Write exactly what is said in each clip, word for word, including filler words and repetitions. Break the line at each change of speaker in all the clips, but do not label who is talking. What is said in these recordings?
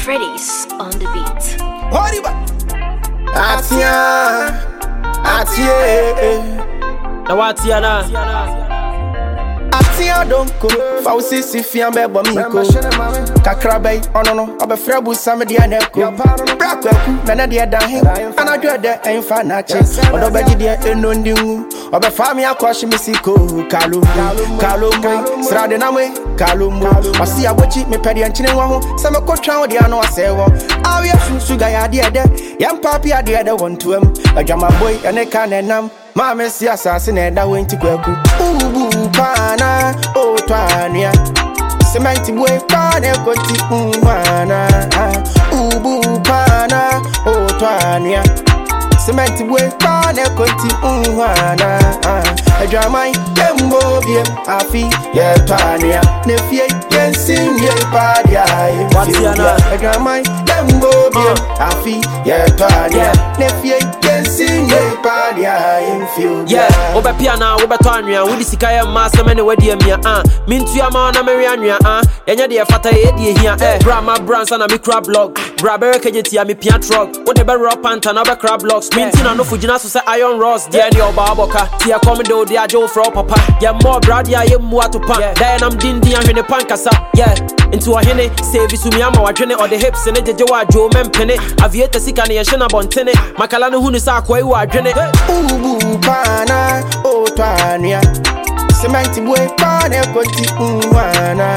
Freddy's on the beat.
Horiba Atia Atia
Na watia na
Atia donko Fausi sifia mbebo miko Kakrabay onono Obefre busame di aneko Brakweku Nana di adahe Anadwe de enfa nache Odobeji di eno ndingu Obefami akwashi misiko Kalumu Kalumu Srade namwe Kalumu Wasi abochi mepedi anchine waho Seme kotran odi ano asewo Awe suga ya di ede Yam papi ya di ede wontuem Ajama boy yaneka nenam Mame si asasi neda wenti kweku Ubu pana otwania Sementi bwe pane koti umwana Ubu pana otwania Sementi bwe pane koti umwana Ajamai tembo biem afi ye twania Nefie yensin ye padia
Watiana
Ajamai tembo biem afi ye twania Nefie yensin ye padia
Yeah, obe piana, obe tanya, we disika ma se many wedi mia ah. Mintu ya ma na me anwa ah. Yenya de fata ye de hia eh. Bra ma brands na me crab log. Bra bere kejeti ya me pia truck. Wo de be raw panta na be crab logs. Mintu na no fujina so say iron rods. Dia de oba aboka. Tia come do de ajo fro papa. Ya more brad ya ye mu atopa. Then I'm dindi ahwene pankasa. Yeah. Into a hene, save su mi ama wadwene or the hips ne jeje wa jo mempene. Aviator sika ne ye hye na bontene. Makala no hunu sa kwai wa adwene.
Ubu pana otwania Sementi bwe pane koti umwana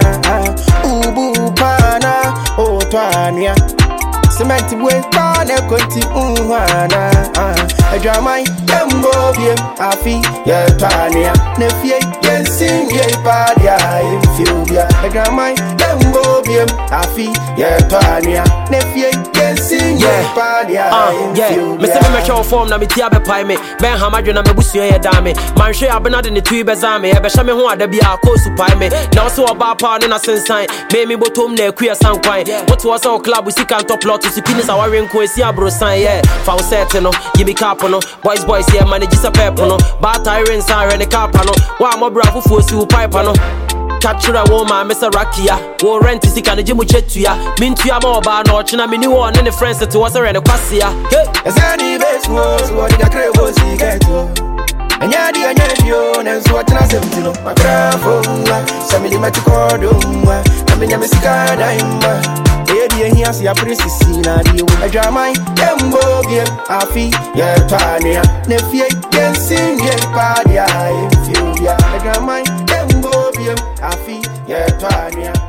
Ubu pana otwania Sementi bwe pane koti umwana Ajamai tembo biem afi ye twania Nefie yensin ye padia infubia Ajamai tembo biem afi ye twania Nefie yensin ye padia infubia
Me se me show form na me tia be pai me Ben hamadwe na me busua ye dame Man hwe abena de ne tui be zame e be hye me ho ada bia ko su pai me na so oba pa ne na sensan me me botom na akua sankwan what was our club we see can top lot to see penis our renko esi abro san yeah fa o set no give me cap no boys boys here manage sa pep no ba tyrants are ne cap no wa mo bra fufu si u pipe no Capture a woman, Mister Rakia. Wo rent is can jimu chetuya. Mintu ya mo ba no china mini one and the friends to was a kwasia.
As any best was what the crave he get to. And yadi and yadio, and so what I said to know. My grandfather, some matikorum, I mean, I'm a sky dime. Baby, he has your princess in a deal with a jamai. Tembo game, Afi, yeah, Tania. Nefie, dancing, yeah, party, I feel ya. A jamai, tembo game, Afi, yeah, Tania.